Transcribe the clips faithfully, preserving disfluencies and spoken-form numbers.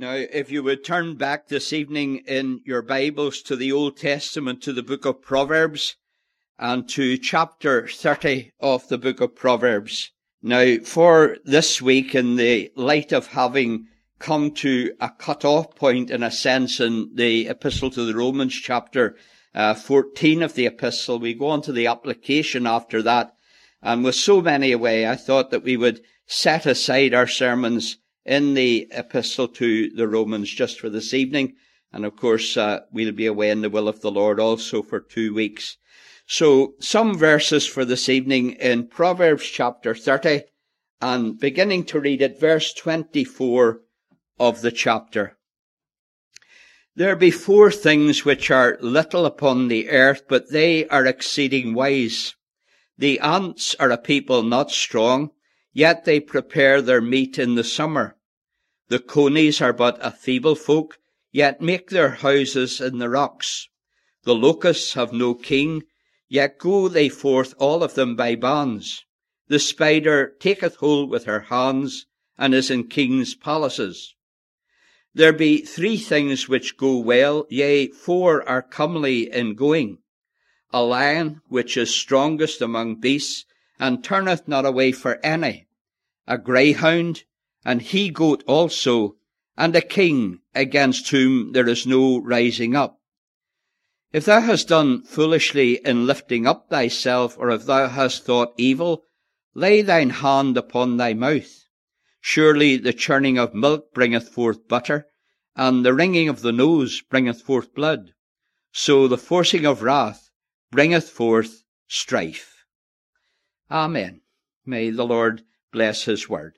Now, if you would turn back this evening in your Bibles to the Old Testament, to the book of Proverbs, and to chapter thirty of the book of Proverbs. Now, for this week, in the light of having come to a cut-off point, in a sense, in the Epistle to the Romans, chapter uh, fourteen of the Epistle, we go on to the application after that. And with so many away, I thought that we would set aside our sermons in the Epistle to the Romans just for this evening. And of course, uh, we'll be away in the will of the Lord also for two weeks. So, some verses for this evening in Proverbs chapter thirty, and beginning to read at verse twenty-four of the chapter. There be four things which are little upon the earth, but they are exceeding wise. The ants are a people not strong, yet they prepare their meat in the summer. The conies are but a feeble folk, yet make their houses in the rocks. The locusts have no king, yet go they forth all of them by bands. The spider taketh hold with her hands, and is in kings' palaces. There be three things which go well, yea, four are comely in going. A lion, which is strongest among beasts, and turneth not away for any. A greyhound, and he-goat also, and a king, against whom there is no rising up. If thou hast done foolishly in lifting up thyself, or if thou hast thought evil, lay thine hand upon thy mouth. Surely the churning of milk bringeth forth butter, and the wringing of the nose bringeth forth blood. So the forcing of wrath bringeth forth strife. Amen. May the Lord bless his word.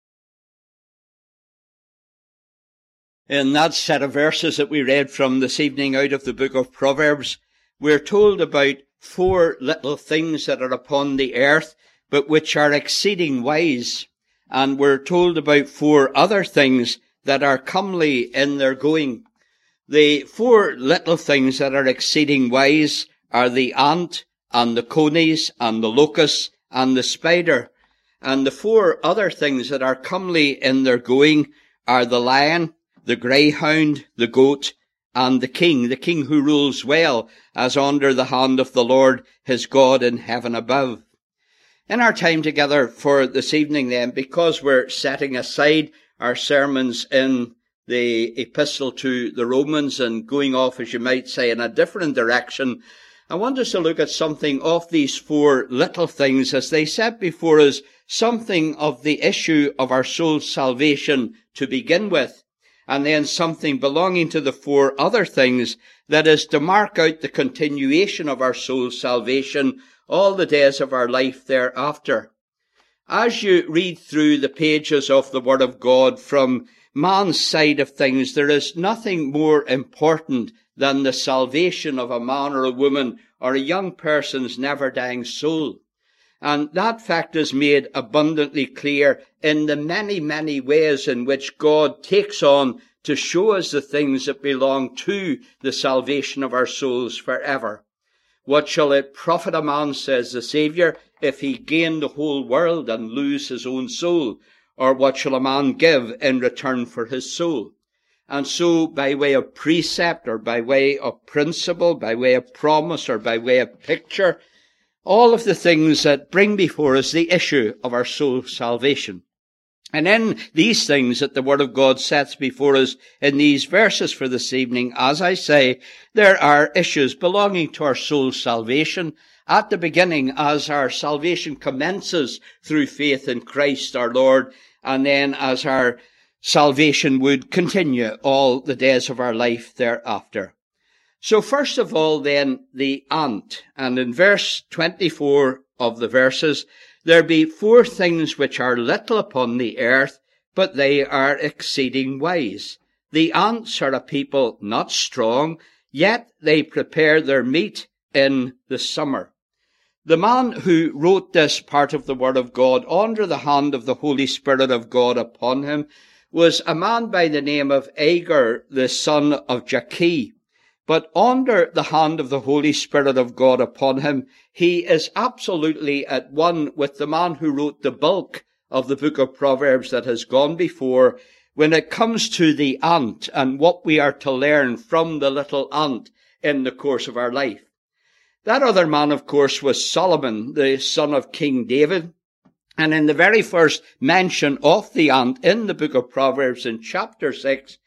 In that set of verses that we read from this evening out of the book of Proverbs, we're told about four little things that are upon the earth, but which are exceeding wise. And we're told about four other things that are comely in their going. The four little things that are exceeding wise are the ant, and the conies, and the locusts, and the spider. And the four other things that are comely in their going are the lion, the greyhound, the goat, and the king, the king who rules well, as under the hand of the Lord his God in heaven above. In our time together for this evening then, because we're setting aside our sermons in the Epistle to the Romans and going off, as you might say, in a different direction, I want us to look at something of these four little things as they set before us something of the issue of our soul's salvation to begin with, and then something belonging to the four other things that is to mark out the continuation of our soul's salvation all the days of our life thereafter. As you read through the pages of the Word of God from man's side of things, there is nothing more important than the salvation of a man or a woman or a young person's never-dying soul. And that fact is made abundantly clear in the many, many ways in which God takes on to show us the things that belong to the salvation of our souls forever. What shall it profit a man, says the Saviour, if he gain the whole world and lose his own soul? Or what shall a man give in return for his soul? And so, by way of precept, or by way of principle, by way of promise, or by way of picture, all of the things that bring before us the issue of our soul's salvation. And in these things that the Word of God sets before us in these verses for this evening, as I say, there are issues belonging to our soul's salvation at the beginning as our salvation commences through faith in Christ our Lord, and then as our salvation would continue all the days of our life thereafter. So first of all then, the ant. And in verse twenty-four of the verses, there be four things which are little upon the earth, but they are exceeding wise. The ants are a people not strong, yet they prepare their meat in the summer. The man who wrote this part of the Word of God under the hand of the Holy Spirit of God upon him was a man by the name of Agur, the son of Jakeh. But under the hand of the Holy Spirit of God upon him, he is absolutely at one with the man who wrote the bulk of the book of Proverbs that has gone before, when it comes to the ant and what we are to learn from the little ant in the course of our life. That other man, of course, was Solomon, the son of King David. And in the very first mention of the ant in the book of Proverbs in chapter six,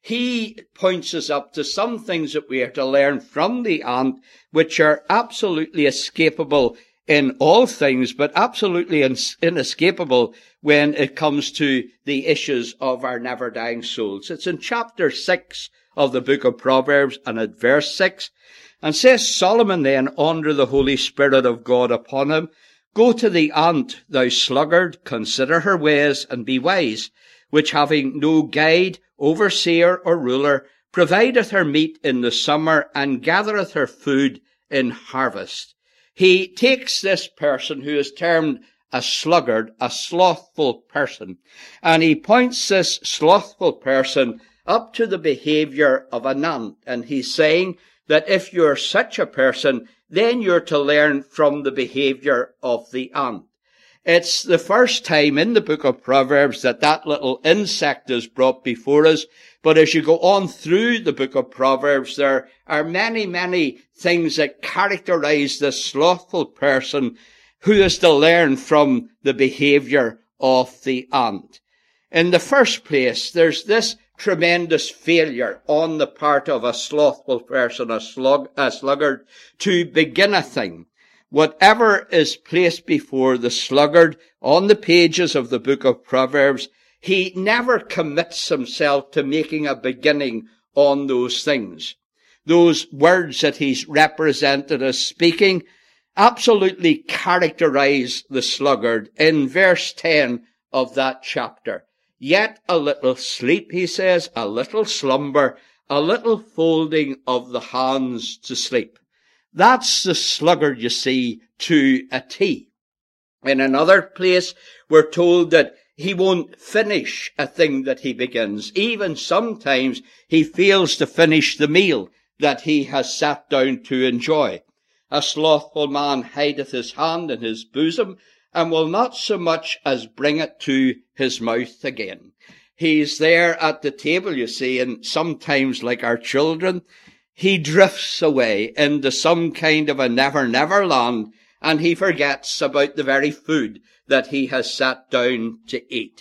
he points us up to some things that we are to learn from the ant, which are absolutely escapable in all things, but absolutely inescapable when it comes to the issues of our never-dying souls. It's in chapter six of the book of Proverbs and at verse six, and says, Solomon then, under the Holy Spirit of God upon him, Go to the ant, thou sluggard, consider her ways, and be wise, which having no guide, overseer, or ruler, provideth her meat in the summer, and gathereth her food in harvest. He takes this person who is termed a sluggard, a slothful person, and he points this slothful person up to the behavior of an ant, and he's saying that if you're such a person, then you're to learn from the behavior of the ant. It's the first time in the book of Proverbs that that little insect is brought before us. But as you go on through the book of Proverbs, there are many, many things that characterize the slothful person who is to learn from the behavior of the ant. In the first place, there's this tremendous failure on the part of a slothful person, a, slug, a sluggard, to begin a thing. Whatever is placed before the sluggard on the pages of the book of Proverbs, he never commits himself to making a beginning on those things. Those words that he's represented as speaking absolutely characterize the sluggard in verse ten of that chapter. Yet a little sleep, he says, a little slumber, a little folding of the hands to sleep. That's the sluggard, you see, to a T. In another place, we're told that he won't finish a thing that he begins. Even sometimes he fails to finish the meal that he has sat down to enjoy. A slothful man hideth his hand in his bosom, and will not so much as bring it to his mouth again. He's there at the table, you see, and sometimes, like our children, he drifts away into some kind of a never-never land, and he forgets about the very food that he has sat down to eat.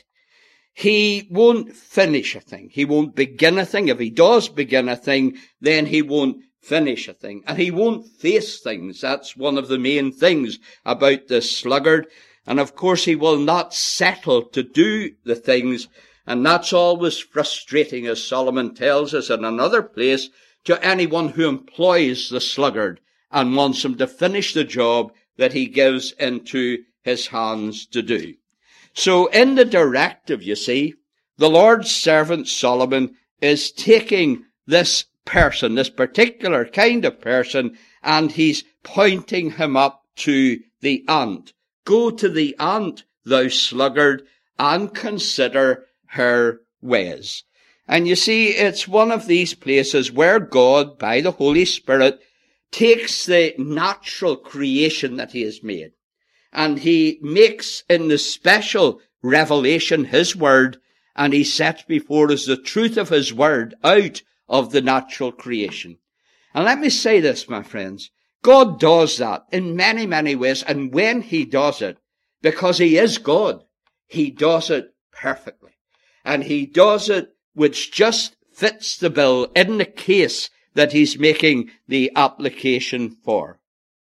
He won't finish a thing. He won't begin a thing. If he does begin a thing, then he won't finish a thing. And he won't face things. That's one of the main things about this sluggard. And of course, he will not settle to do the things. And that's always frustrating, as Solomon tells us in another place, to anyone who employs the sluggard and wants him to finish the job that he gives into his hands to do. So in the directive, you see, the Lord's servant Solomon is taking this person, this particular kind of person, and he's pointing him up to the ant. Go to the ant, thou sluggard, and consider her ways. And you see, it's one of these places where God, by the Holy Spirit, takes the natural creation that he has made, and he makes in the special revelation his word, and he sets before us the truth of his word out of the natural creation. And let me say this, my friends, God does that in many, many ways, and when he does it, because he is God, he does it perfectly. And he does it which just fits the bill in the case that he's making the application for.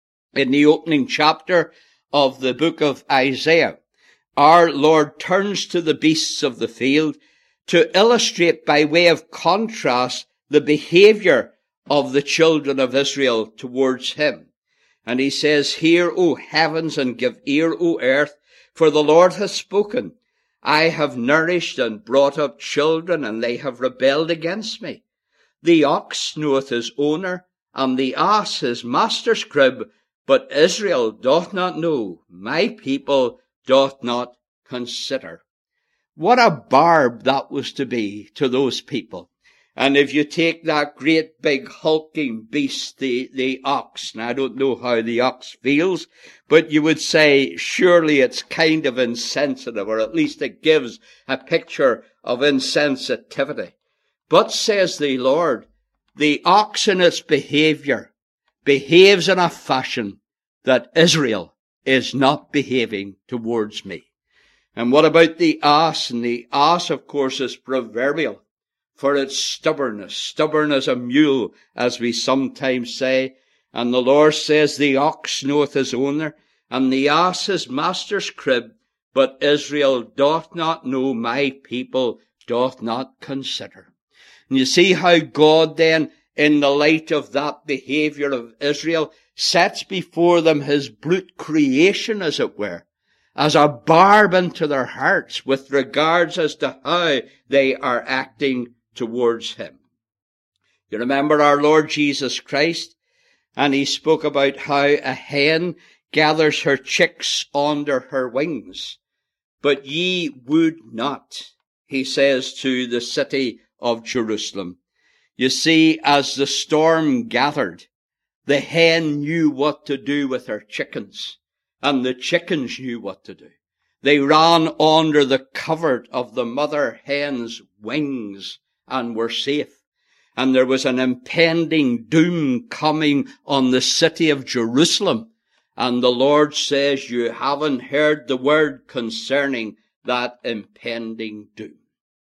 In the opening chapter of the book of Isaiah, our Lord turns to the beasts of the field to illustrate by way of contrast the behavior of the children of Israel towards him. And he says, Hear, O heavens, and give ear, O earth, for the Lord has spoken. I have nourished and brought up children, and they have rebelled against me. The ox knoweth his owner, and the ass his master's crib, but Israel doth not know, my people doth not consider. What a barb that was to be to those people. And if you take that great big hulking beast, the, the ox, and I don't know how the ox feels, but you would say surely it's kind of insensitive, or at least it gives a picture of insensitivity. But, says the Lord, the ox in its behavior behaves in a fashion that Israel is not behaving towards me. And what about the ass? And the ass, of course, is proverbial for its stubbornness, stubborn as a mule, as we sometimes say. And the Lord says, the ox knoweth his owner, and the ass his master's crib, but Israel doth not know, my people doth not consider. And you see how God then, in the light of that behavior of Israel, sets before them his brute creation, as it were, as a barb into their hearts with regards as to how they are acting towards him. You remember our Lord Jesus Christ, and he spoke about how a hen gathers her chicks under her wings. But ye would not, he says to the city of Jerusalem. You see, as the storm gathered, the hen knew what to do with her chickens, and the chickens knew what to do. They ran under the covert of the mother hen's wings and were safe. And there was an impending doom coming on the city of Jerusalem. And the Lord says, you haven't heard the word concerning that impending doom.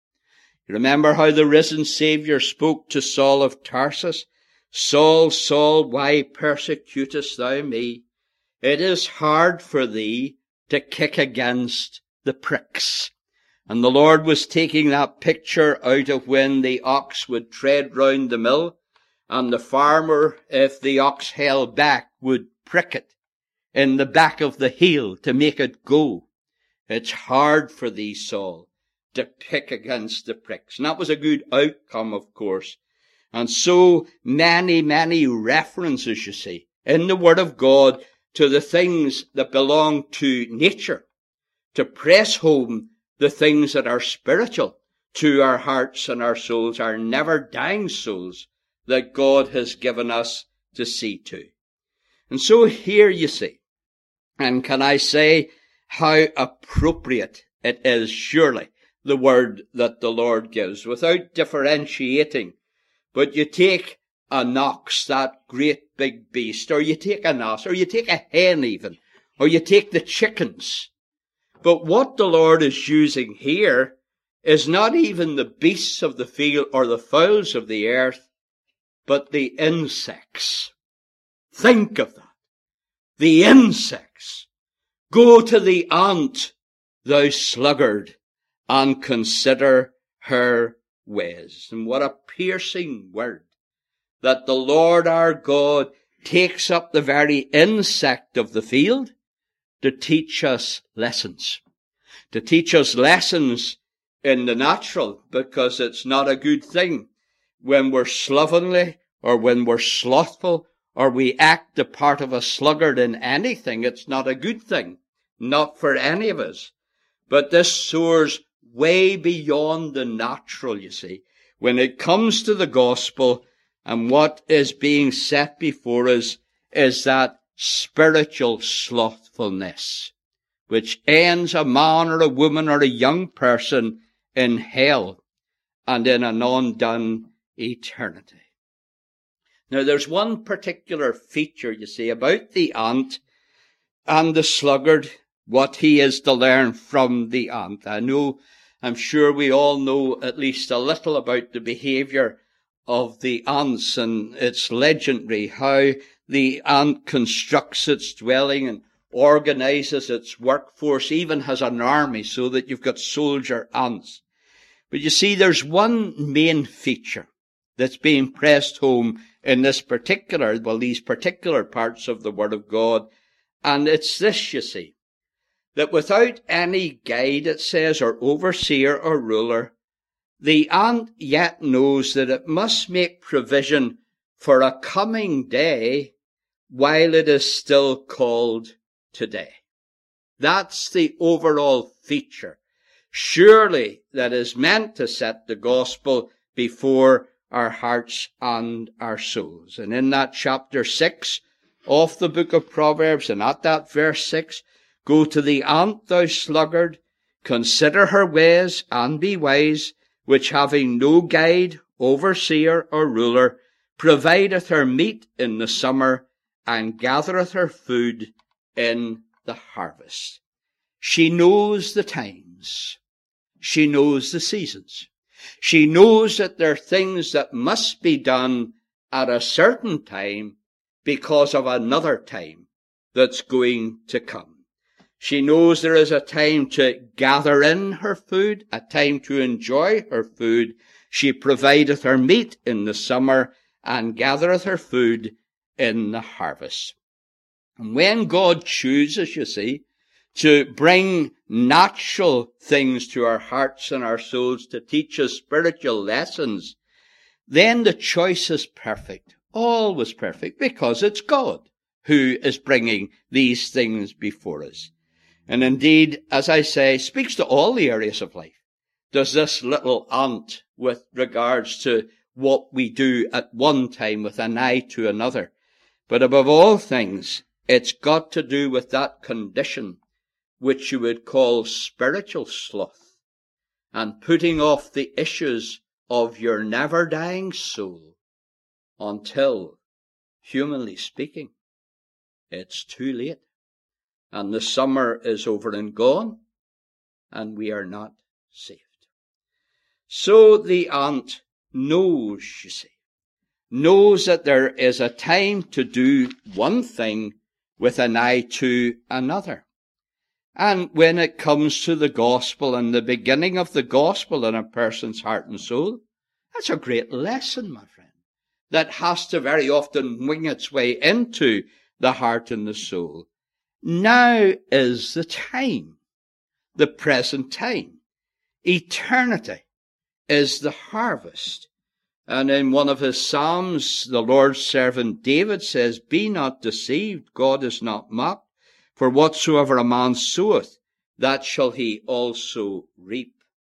You remember how the risen Saviour spoke to Saul of Tarsus? Saul, Saul, why persecutest thou me? It is hard for thee to kick against the pricks. And the Lord was taking that picture out of when the ox would tread round the mill, and the farmer, if the ox held back, would prick it in the back of the heel to make it go. It's hard for thee, Saul, to pick against the pricks. And that was a good outcome, of course. And so many, many references, you see, in the Word of God to the things that belong to nature, to press home the things that are spiritual to our hearts and our souls, our never dying souls that God has given us to see to. And so here you see, and can I say how appropriate it is, surely, the word that the Lord gives, without differentiating. But you take an ox, that great big beast, or you take an ass, or you take a hen even, or you take the chickens. But what the Lord is using here is not even the beasts of the field or the fowls of the earth, but the insects. Think of that. The insects. Go to the ant, thou sluggard, and consider her ways. And what a piercing word, that the Lord our God takes up the very insect of the field to teach us lessons. To teach us lessons in the natural, because it's not a good thing when we're slovenly or when we're slothful or we act the part of a sluggard in anything. It's not a good thing. Not for any of us. But this soars way beyond the natural, you see, when it comes to the gospel, and what is being set before us is that spiritual slothfulness, which ends a man or a woman or a young person in hell and in an undone eternity. Now, there's one particular feature, you see, about the ant and the sluggard, what he is to learn from the ant. I know, I'm sure we all know at least a little about the behavior of the ants, and it's legendary how the ant constructs its dwelling and organizes its workforce, even has an army so that you've got soldier ants. But you see, there's one main feature that's being pressed home in this particular, well, these particular parts of the Word of God, and it's this, you see, that without any guide, it says, or overseer or ruler, the ant yet knows that it must make provision for a coming day while it is still called today. That's the overall feature, surely, that is meant to set the gospel before our hearts and our souls. And in that chapter six of the book of Proverbs, and at that verse six, go to the ant, thou sluggard, consider her ways and be wise, which having no guide, overseer, or ruler, provideth her meat in the summer, and gathereth her food in the harvest. She knows the times. She knows the seasons. She knows that there are things that must be done at a certain time because of another time that's going to come. She knows there is a time to gather in her food, a time to enjoy her food. She provideth her meat in the summer and gathereth her food in the harvest. And when God chooses, you see, to bring natural things to our hearts and our souls to teach us spiritual lessons, then the choice is perfect, always perfect, because it's God who is bringing these things before us. And indeed, as I say, speaks to all the areas of life. Does this little ant with regards to what we do at one time with an eye to another. But above all things, it's got to do with that condition which you would call spiritual sloth, and putting off the issues of your never-dying soul until, humanly speaking, it's too late, and the summer is over and gone, and we are not saved. So the ant knows, you see, knows that there is a time to do one thing with an eye to another. And when it comes to the gospel and the beginning of the gospel in a person's heart and soul, that's a great lesson, my friend, that has to very often wing its way into the heart and the soul. Now is the time, the present time. Eternity is the harvest. And in one of his Psalms, the Lord's servant David says, "Be not deceived, God is not mocked. For whatsoever a man soweth, that shall he also reap."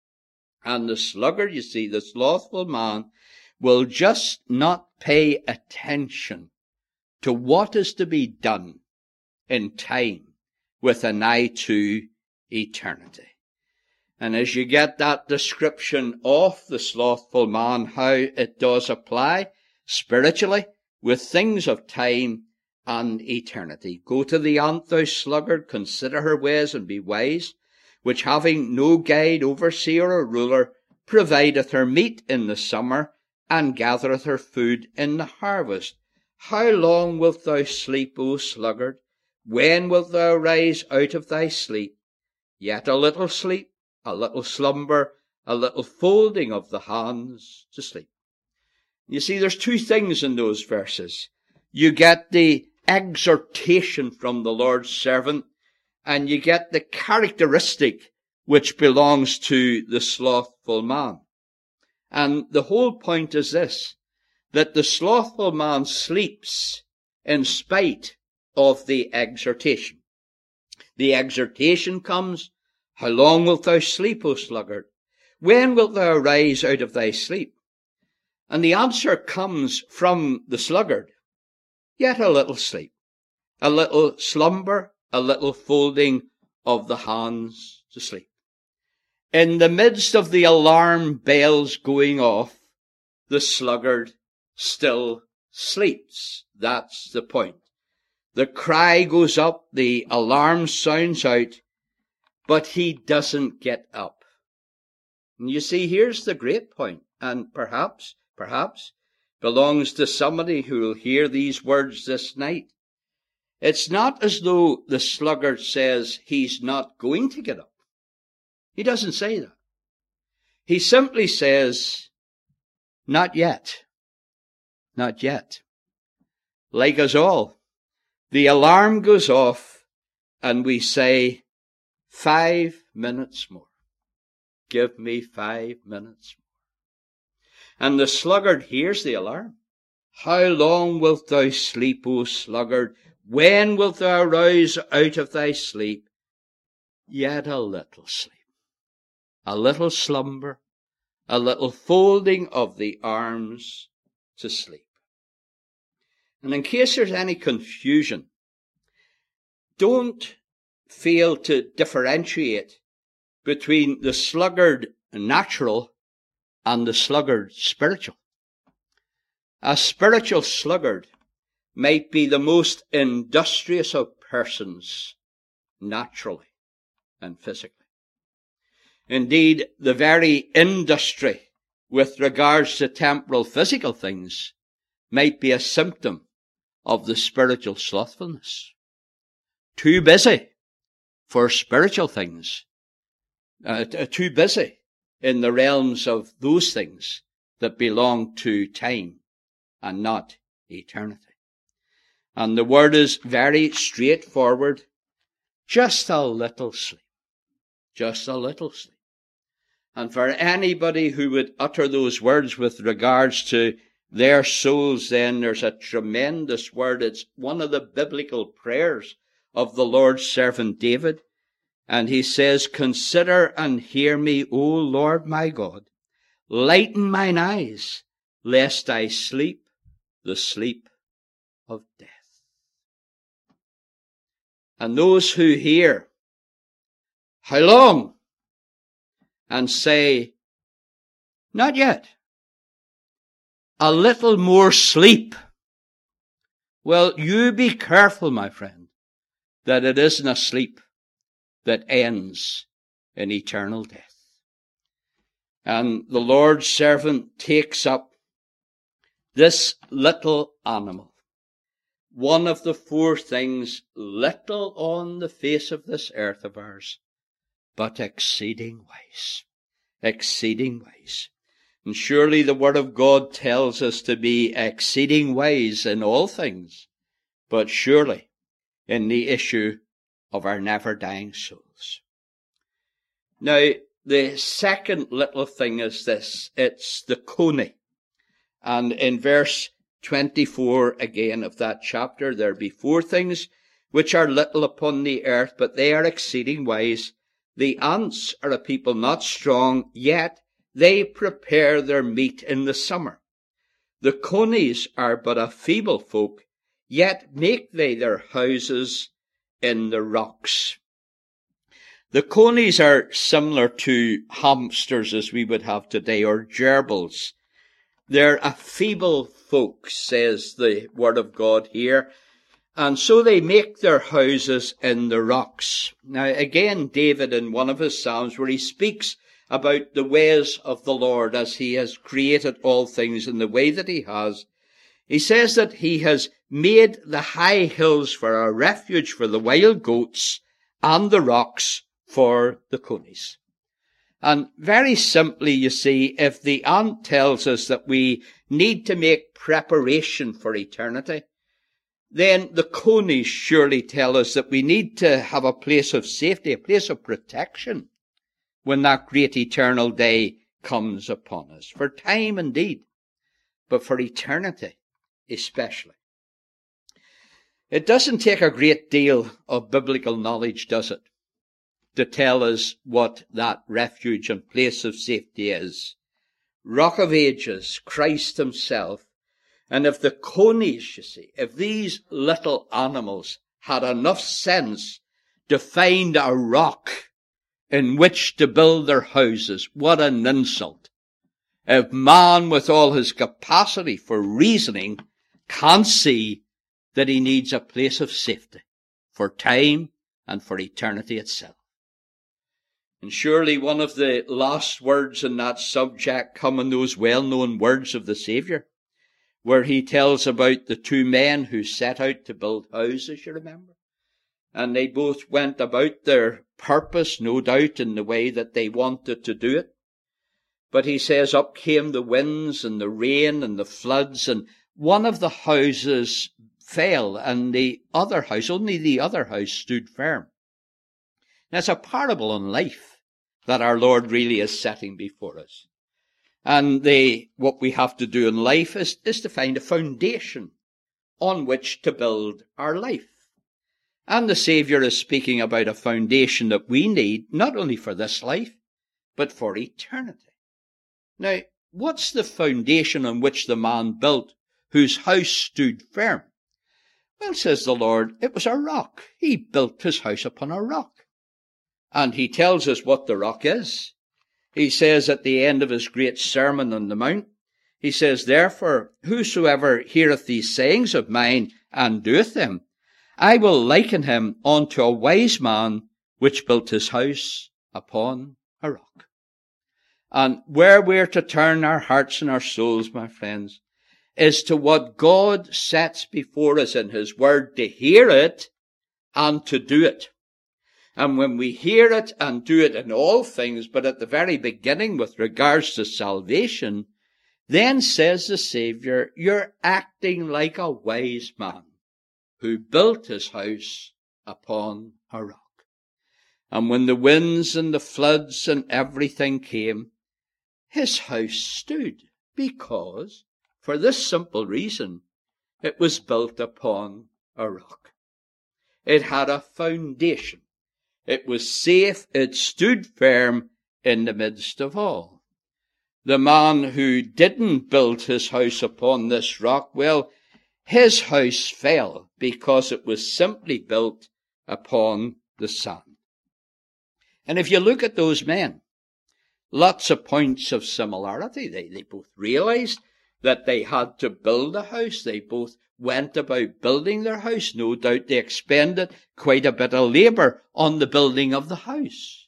And the sluggard, you see, the slothful man, will just not pay attention to what is to be done in time with an eye to eternity. And as you get that description of the slothful man, how it does apply spiritually with things of time and eternity. Go to the ant, thou sluggard, consider her ways and be wise, which having no guide, overseer, or ruler, provideth her meat in the summer, and gathereth her food in the harvest. How long wilt thou sleep, O sluggard? When wilt thou rise out of thy sleep? Yet a little sleep, a little slumber, a little folding of the hands to sleep. You see, there's two things in those verses. You get the exhortation from the Lord's servant, and you get the characteristic which belongs to the slothful man. And the whole point is this, that the slothful man sleeps in spite of the exhortation. The exhortation comes, "How long wilt thou sleep, O sluggard? When wilt thou arise out of thy sleep?" And the answer comes from the sluggard. Yet a little sleep, a little slumber, a little folding of the hands to sleep. In the midst of the alarm bells going off, the sluggard still sleeps. That's the point. The cry goes up, the alarm sounds out, but he doesn't get up. And you see, here's the great point, and perhaps, perhaps, belongs to somebody who will hear these words this night. It's not as though the sluggard says he's not going to get up. He doesn't say that. He simply says, not yet. Not yet. Like us all, the alarm goes off and we say, five minutes more. Give me five minutes more. And the sluggard hears the alarm. How long wilt thou sleep, O sluggard? When wilt thou arise out of thy sleep? Yet a little sleep, a little slumber, a little folding of the arms to sleep. And in case there's any confusion, don't fail to differentiate between the sluggard natural and the sluggard spiritual. A spiritual sluggard might be the most industrious of persons, naturally and physically. Indeed, the very industry with regards to temporal physical things might be a symptom of the spiritual slothfulness. Too busy for spiritual things. Uh, too busy in the realms of those things that belong to time and not eternity. And the word is very straightforward. Just a little sleep. Just a little sleep. And for anybody who would utter those words with regards to their souls, then there's a tremendous word. It's one of the biblical prayers of the Lord's servant David. And he says, "Consider and hear me, O Lord my God. Lighten mine eyes, lest I sleep the sleep of death." And those who hear, "How long?" and say, "Not yet. A little more sleep." Well, you be careful, my friend, that it isn't a sleep that ends in eternal death. And the Lord's servant takes up this little animal, one of the four things little on the face of this earth of ours, but exceeding wise, exceeding wise. And surely the Word of God tells us to be exceeding wise in all things, but surely in the issue of our never-dying souls. Now, the second little thing is this. It's the coney. And in verse twenty-four again of that chapter, there be four things which are little upon the earth, but they are exceeding wise. The ants are a people not strong, yet they prepare their meat in the summer. The conies are but a feeble folk, yet make they their houses in the rocks. The conies are similar to hamsters as we would have today, or gerbils. They're a feeble folk, says the Word of God here, and so they make their houses in the rocks. Now again, David in one of his psalms where he speaks about the ways of the Lord as he has created all things in the way that he has, he says that he has made the high hills for a refuge for the wild goats and the rocks for the conies. And very simply, you see, if the ant tells us that we need to make preparation for eternity, then the conies surely tell us that we need to have a place of safety, a place of protection when that great eternal day comes upon us. For time indeed, but for eternity especially. It doesn't take a great deal of biblical knowledge, does it, to tell us what that refuge and place of safety is. Rock of Ages, Christ himself. And if the conies, you see, if these little animals had enough sense to find a rock in which to build their houses, what an insult. If man with all his capacity for reasoning can't see that he needs a place of safety for time and for eternity itself. And surely one of the last words in that subject come in those well-known words of the Saviour, where he tells about the two men who set out to build houses, you remember? And they both went about their purpose, no doubt, in the way that they wanted to do it. But he says, up came the winds and the rain and the floods, and one of the houses fell, and the other house, only the other house, stood firm. Now, it's a parable on life that our Lord really is setting before us. And the, what we have to do in life is, is to find a foundation on which to build our life. And the Saviour is speaking about a foundation that we need, not only for this life, but for eternity. Now, what's the foundation on which the man built, whose house stood firm? Well, says the Lord, it was a rock. He built his house upon a rock. And he tells us what the rock is. He says at the end of his great Sermon on the Mount, he says, therefore, whosoever heareth these sayings of mine and doeth them, I will liken him unto a wise man which built his house upon a rock. And where we're to turn our hearts and our souls, my friends, is to what God sets before us in his word, to hear it and to do it. And when we hear it and do it in all things, but at the very beginning with regards to salvation, then says the Saviour, you're acting like a wise man who built his house upon a rock. And when the winds and the floods and everything came, his house stood, because, for this simple reason, it was built upon a rock. It had a foundation. It was safe. It stood firm in the midst of all. The man who didn't build his house upon this rock, well, his house fell because it was simply built upon the sand. And if you look at those men, lots of points of similarity. They, they both realized that they had to build a house. They both went about building their house. No doubt they expended quite a bit of labor on the building of the house.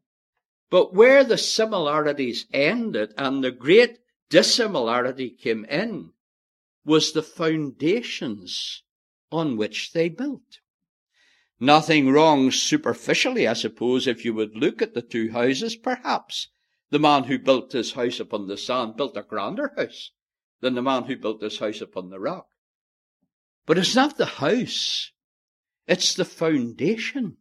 But where the similarities ended and the great dissimilarity came in was the foundations on which they built. Nothing wrong superficially, I suppose, if you would look at the two houses. Perhaps the man who built his house upon the sand built a grander house than the man who built his house upon the rock. But it's not the house. It's the foundation.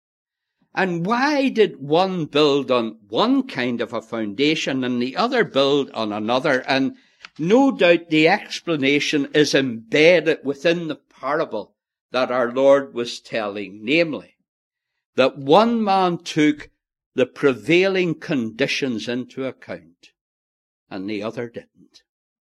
And why did one build on one kind of a foundation and the other build on another? And no doubt the explanation is embedded within the parable that our Lord was telling, namely, that one man took the prevailing conditions into account and the other didn't.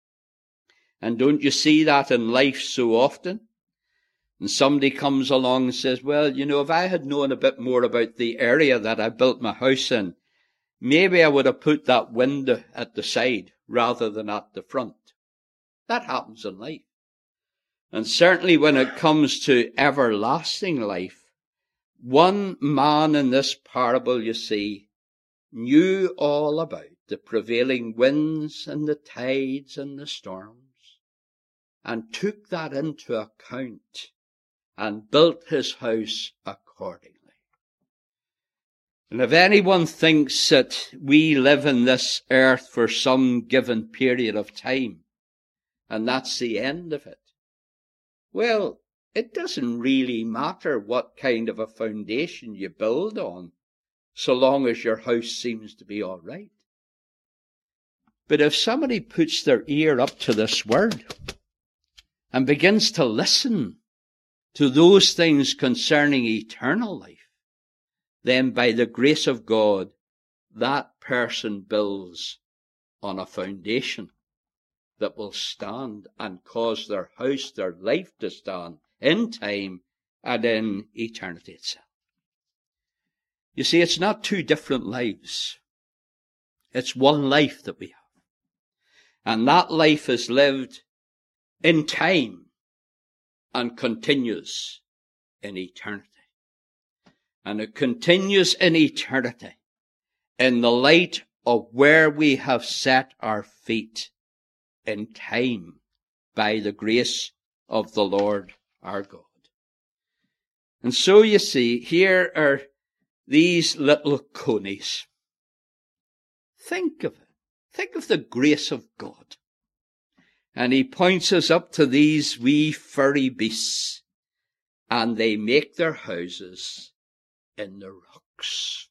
And don't you see that in life so often? And somebody comes along and says, well, you know, if I had known a bit more about the area that I built my house in, maybe I would have put that window at the side rather than at the front. That happens in life. And certainly when it comes to everlasting life, one man in this parable, you see, knew all about the prevailing winds and the tides and the storms, and took that into account and built his house accordingly. And if anyone thinks that we live in this earth for some given period of time, and that's the end of it, well, it doesn't really matter what kind of a foundation you build on, so long as your house seems to be all right. But if somebody puts their ear up to this word and begins to listen to those things concerning eternal life, then by the grace of God, that person builds on a foundation that will stand and cause their house, their life to stand in time and in eternity itself. You see, it's not two different lives. It's one life that we have. And that life is lived in time and continues in eternity. And it continues in eternity in the light of where we have set our feet in time by the grace of the Lord our God. And so you see, here are these little conies. Think of it. Think of the grace of God. And he points us up to these wee furry beasts, and they make their houses in the rocks.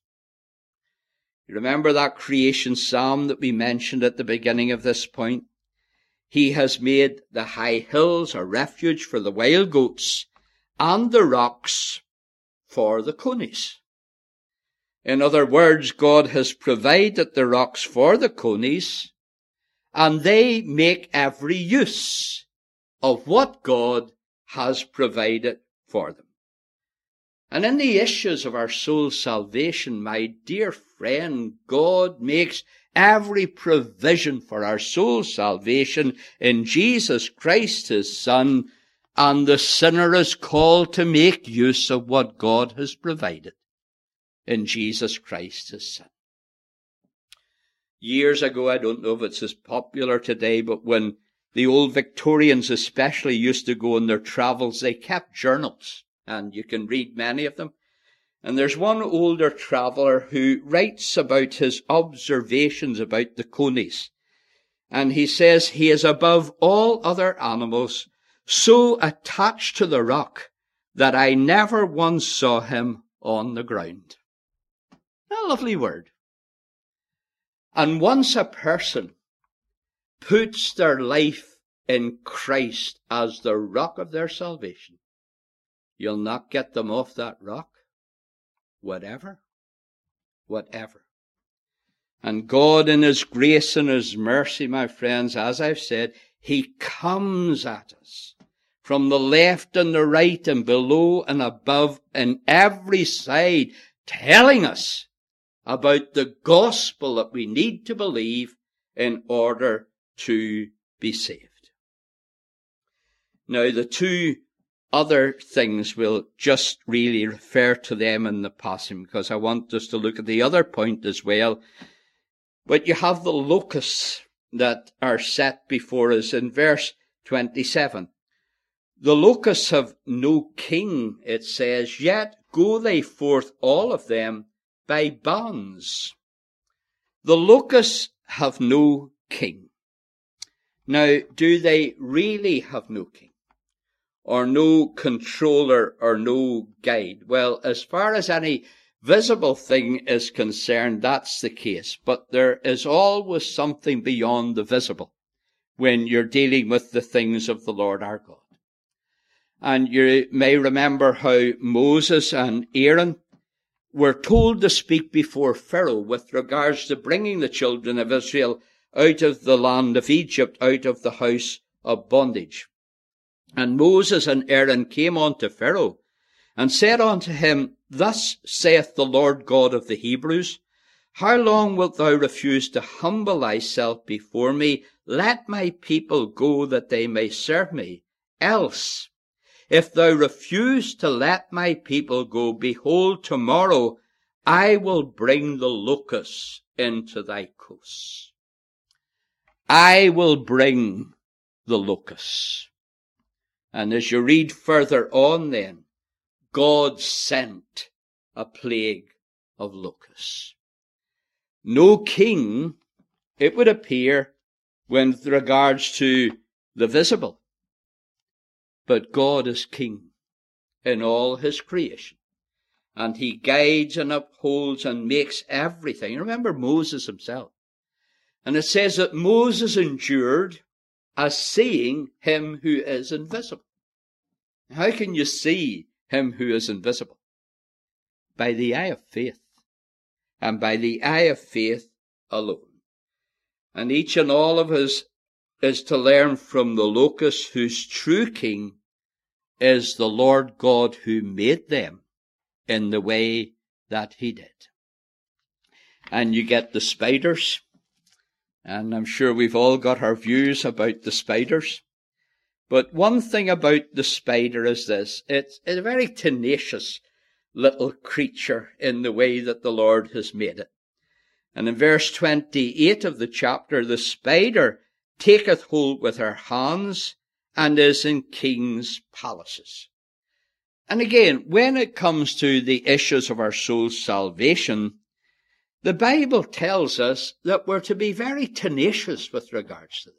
You remember that creation psalm that we mentioned at the beginning of this point? He has made the high hills a refuge for the wild goats, and the rocks for the conies. In other words, God has provided the rocks for the conies, and they make every use of what God has provided for them. And in the issues of our soul's salvation, my dear friend, God makes every provision for our soul's salvation in Jesus Christ, his Son, and the sinner is called to make use of what God has provided in Jesus Christ, his Son. Years ago, I don't know if it's as popular today, but when the old Victorians especially used to go on their travels, they kept journals, and you can read many of them. And there's one older traveller who writes about his observations about the conies. And he says he is above all other animals so attached to the rock that I never once saw him on the ground. A lovely word. And once a person puts their life in Christ as the rock of their salvation, you'll not get them off that rock, whatever, whatever. And God in his grace and his mercy, my friends, as I've said, he comes at us from the left and the right and below and above and every side, telling us about the gospel that we need to believe in order to be saved. Now, the two other things will just really refer to them in the passing, because I want us to look at the other point as well. But you have the locusts that are set before us in verse twenty-seven. The locusts have no king, it says, yet go they forth all of them by bands. The locusts have no king. Now, do they really have no king? Or no controller or no guide? Well, as far as any visible thing is concerned, that's the case. But there is always something beyond the visible when you're dealing with the things of the Lord our God. And you may remember how Moses and Aaron were told to speak before Pharaoh with regards to bringing the children of Israel out of the land of Egypt, out of the house of bondage. And Moses and Aaron came unto Pharaoh and said unto him, Thus saith the Lord God of the Hebrews, How long wilt thou refuse to humble thyself before me? Let my people go that they may serve me. Else, if thou refuse to let my people go, behold, tomorrow I will bring the locusts into thy coasts. I will bring the locusts. And as you read further on then, God sent a plague of locusts. No king, it would appear, with regards to the visible. But God is king in all his creation. And he guides and upholds and makes everything. Remember Moses himself. And it says that Moses endured as seeing him who is invisible. How can you see him who is invisible? By the eye of faith. And by the eye of faith alone. And each and all of us is to learn from the locusts whose true king is the Lord God who made them in the way that he did. And you get the spiders. And I'm sure we've all got our views about the spiders. But one thing about the spider is this. It's a very tenacious little creature in the way that the Lord has made it. And in verse twenty-eight of the chapter, the spider taketh hold with her hands and is in kings' palaces. And again, when it comes to the issues of our soul's salvation, the Bible tells us that we're to be very tenacious with regards to that.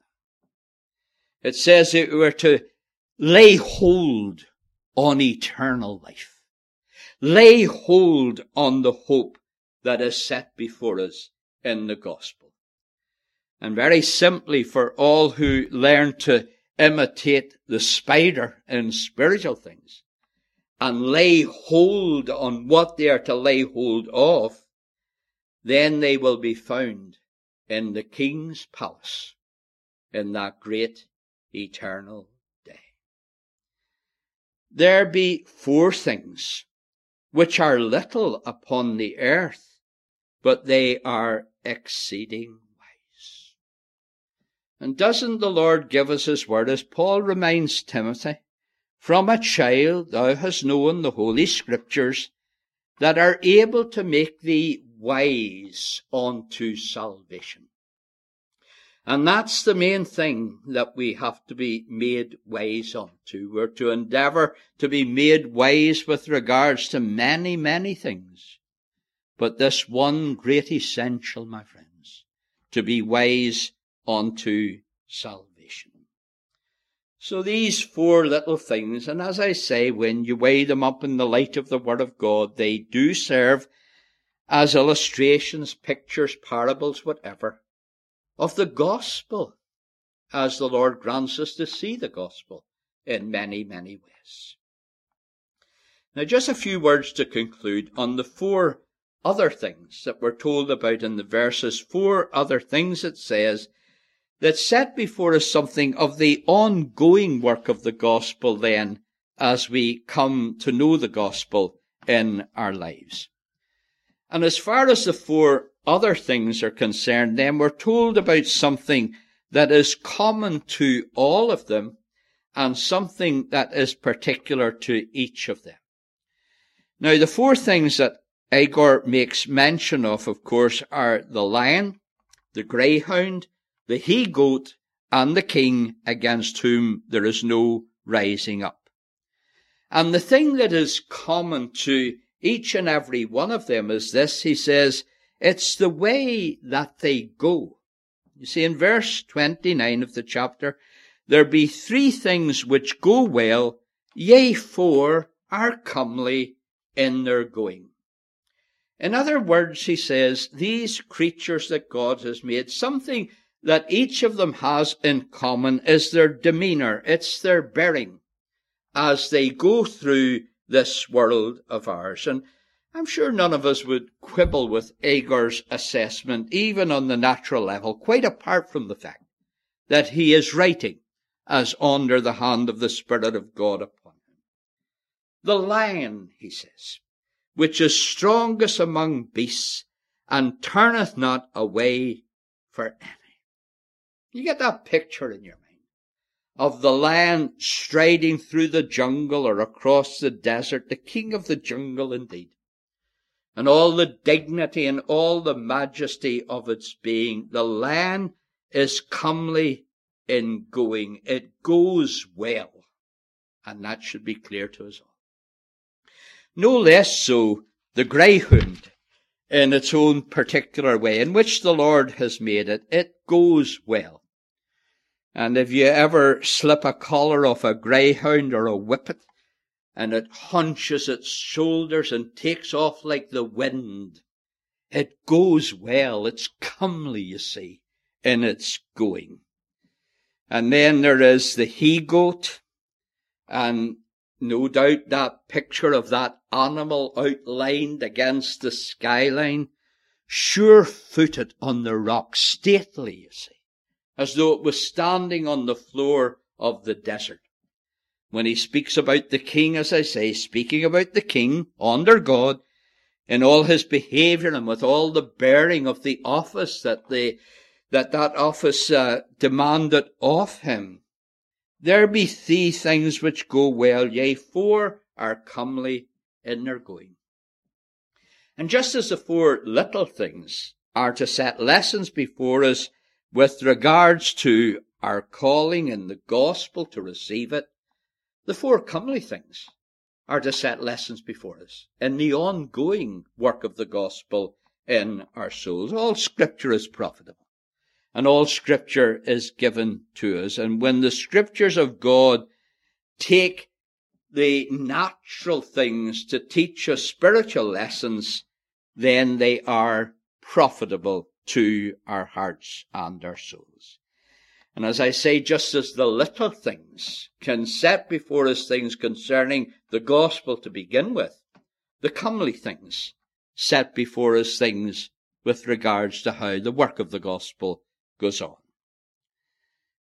It says that we're to lay hold on eternal life. Lay hold on the hope that is set before us in the gospel. And very simply, for all who learn to imitate the spider in spiritual things and lay hold on what they are to lay hold of, then they will be found in the king's palace in that great eternal day. There be four things which are little upon the earth, but they are exceeding wise. And doesn't the Lord give us his word, as Paul reminds Timothy, from a child thou hast known the Holy Scriptures, that are able to make thee wise unto salvation. And that's the main thing that we have to be made wise unto. We're to endeavour to be made wise with regards to many, many things. But this one great essential, my friends, to be wise unto salvation. So these four little things, and as I say, when you weigh them up in the light of the Word of God, they do serve as illustrations, pictures, parables, whatever, of the gospel, as the Lord grants us to see the gospel in many, many ways. Now, just a few words to conclude on the four other things that we're told about in the verses. Four other things, it says, that set before us something of the ongoing work of the gospel then, as we come to know the gospel in our lives. And as far as the four other things are concerned, then we're told about something that is common to all of them and something that is particular to each of them. Now, the four things that Agur makes mention of, of course, are the lion, the greyhound, the he-goat, and the king against whom there is no rising up. And the thing that is common to each and every one of them is this. He says, it's the way that they go. You see, in verse twenty-nine of the chapter, there be three things which go well, yea, four are comely in their going. In other words, he says, these creatures that God has made, something that each of them has in common is their demeanour, it's their bearing, as they go through this world of ours. And I'm sure none of us would quibble with Agur's assessment, even on the natural level, quite apart from the fact that he is writing as under the hand of the Spirit of God upon him. The lion, he says, which is strongest among beasts, and turneth not away for any. You get that picture in your mind of the lion striding through the jungle or across the desert, the king of the jungle indeed, and all the dignity and all the majesty of its being. The lion is comely in going. It goes well, and that should be clear to us all. No less so the greyhound, in its own particular way, in which the Lord has made it. It goes well. And if you ever slip a collar off a greyhound or a whippet, and it hunches its shoulders and takes off like the wind, it goes well. It's comely, you see, in its going. And then there is the he-goat, and no doubt that picture of that animal outlined against the skyline, sure-footed on the rock, stately, you see, as though it was standing on the floor of the desert. When he speaks about the king, as I say, speaking about the king under God, in all his behaviour and with all the bearing of the office that the, that, that office uh, demanded of him, there be three things which go well, yea, four are comely in their going. And just as the four little things are to set lessons before us with regards to our calling in the gospel to receive it, the four comely things are to set lessons before us in the ongoing work of the gospel in our souls. All Scripture is profitable, and all Scripture is given to us. And when the Scriptures of God take the natural things to teach us spiritual lessons, then they are profitable to our hearts and our souls. And as I say, just as the little things can set before us things concerning the gospel to begin with, the comely things set before us things with regards to how the work of the gospel goes on.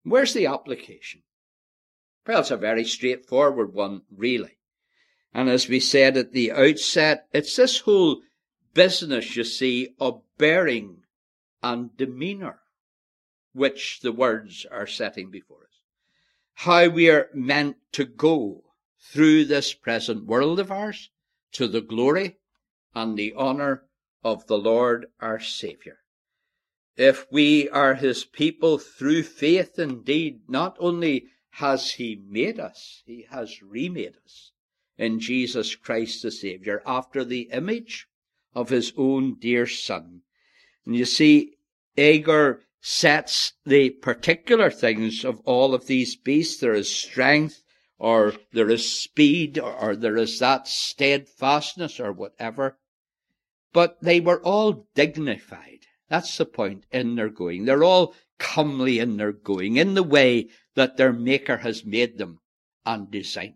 Where's the application? Well, it's a very straightforward one, really. And as we said at the outset, it's this whole business, you see, of bearing and demeanour, which the words are setting before us. How we are meant to go through this present world of ours to the glory and the honour of the Lord our Saviour. If we are his people through faith, indeed, not only has he made us, he has remade us in Jesus Christ the Saviour after the image of his own dear Son. And you see, Agur sets the particular things of all of these beasts. There is strength, or there is speed, or, or there is that steadfastness, or whatever. But they were all dignified. That's the point in their going. They're all comely in their going, in the way that their Maker has made them and designed them.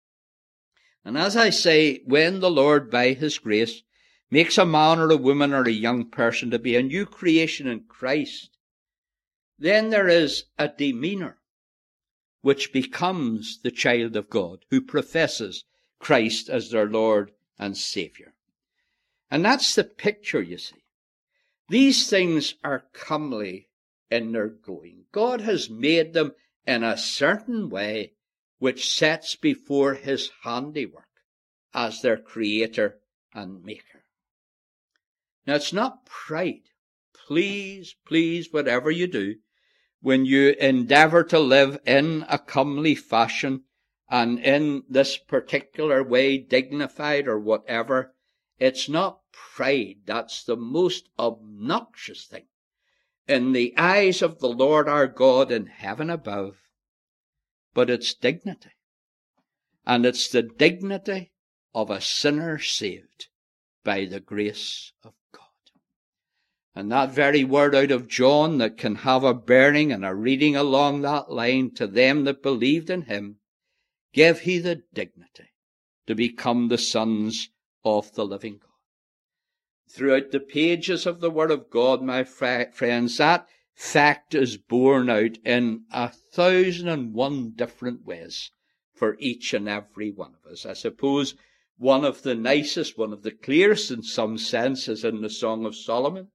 And as I say, when the Lord, by his grace, makes a man or a woman or a young person to be a new creation in Christ, then there is a demeanour which becomes the child of God who professes Christ as their Lord and Saviour. And that's the picture, you see. These things are comely in their going. God has made them in a certain way which sets before his handiwork as their creator and maker. Now, it's not pride. Please, please, whatever you do, when you endeavour to live in a comely fashion and in this particular way, dignified or whatever, it's not pride. That's the most obnoxious thing in the eyes of the Lord our God in heaven above. But it's dignity. And it's the dignity of a sinner saved by the grace of God. And that very word out of John that can have a bearing and a reading along that line, to them that believed in him, gave he the dignity to become the sons of the living God. Throughout the pages of the Word of God, my friends, that fact is borne out in a thousand and one different ways for each and every one of us. I suppose one of the nicest, one of the clearest in some sense, is in the Song of Solomon.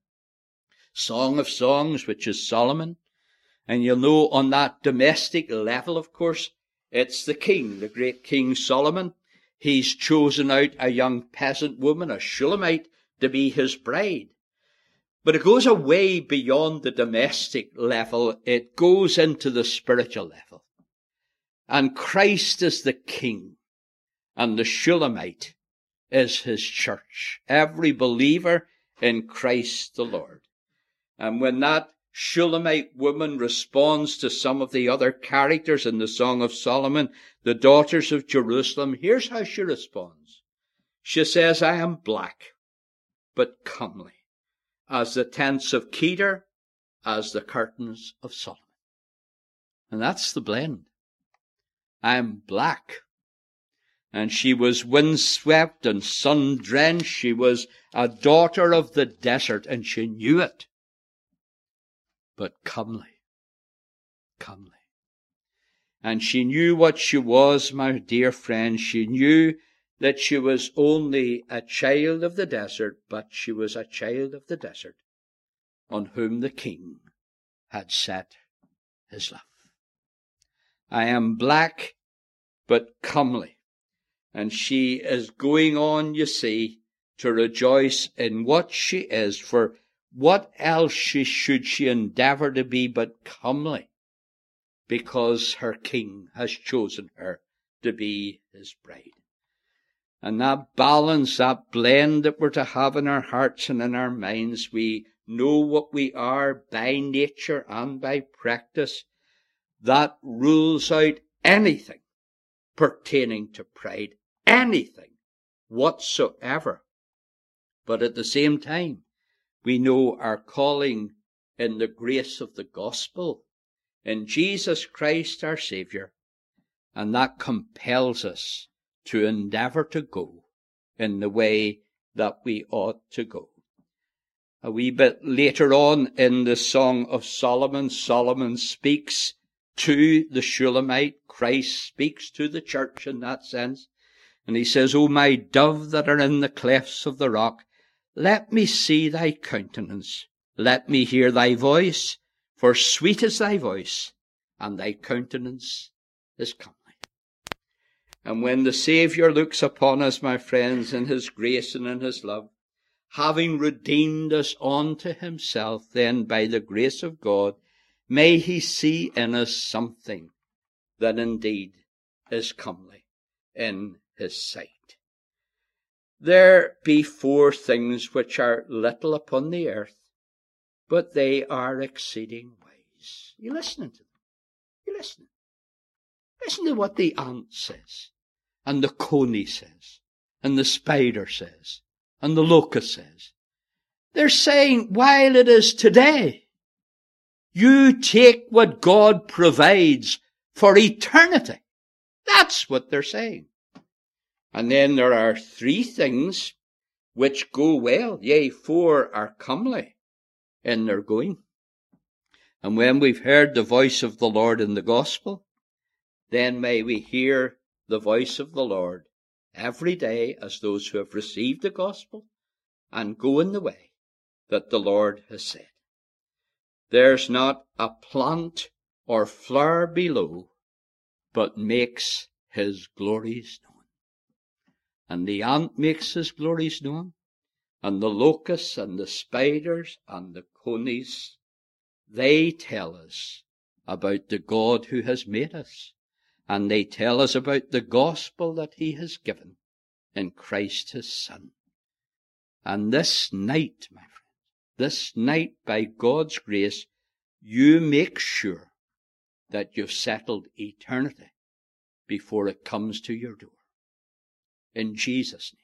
Song of Songs, which is Solomon. And you'll know on that domestic level, of course, it's the king, the great King Solomon. He's chosen out a young peasant woman, a Shulamite, to be his bride. But it goes away beyond the domestic level. It goes into the spiritual level. And Christ is the king, and the Shulamite is his church. Every believer in Christ the Lord. And when that Shulamite woman responds to some of the other characters in the Song of Solomon, the daughters of Jerusalem, here's how she responds. She says, I am black, but comely, as the tents of Kedar, as the curtains of Solomon. And that's the blend. I am black. And she was windswept and sun-drenched. She was a daughter of the desert, and she knew it. But comely, comely. And she knew what she was, my dear friend. She knew that she was only a child of the desert, but she was a child of the desert on whom the king had set his love. I am black, but comely. And she is going on, you see, to rejoice in what she is, for what else she should she endeavour to be but comely, because her king has chosen her to be his bride. And that balance, that blend that we're to have in our hearts and in our minds, we know what we are by nature and by practice, that rules out anything pertaining to pride, anything whatsoever. But at the same time, we know our calling in the grace of the gospel, in Jesus Christ our Saviour, and that compels us to endeavour to go in the way that we ought to go. A wee bit later on in the Song of Solomon, Solomon speaks to the Shulamite. Christ speaks to the church in that sense. And he says, O my dove that are in the clefts of the rock, let me see thy countenance. Let me hear thy voice, for sweet is thy voice, and thy countenance is comely. And when the Saviour looks upon us, my friends, in his grace and in his love, having redeemed us unto himself, then by the grace of God, may he see in us something that indeed is comely in his sight. There be four things which are little upon the earth, but they are exceeding wise. You listening to them? You listening? Listen to what the ant says, and the coney says, and the spider says, and the locust says. They're saying, while it is today, you take what God provides for eternity. That's what they're saying. And then there are three things which go well. Yea, four are comely in their going. And when we've heard the voice of the Lord in the gospel, then may we hear the voice of the Lord every day as those who have received the gospel and go in the way that the Lord has said. There's not a plant or flower below, but makes his glories known. And the ant makes his glories known, and the locusts and the spiders and the conies, they tell us about the God who has made us, and they tell us about the gospel that he has given in Christ his Son. And this night, my friend, this night, by God's grace, you make sure that you've settled eternity before it comes to your door. In Jesus' name.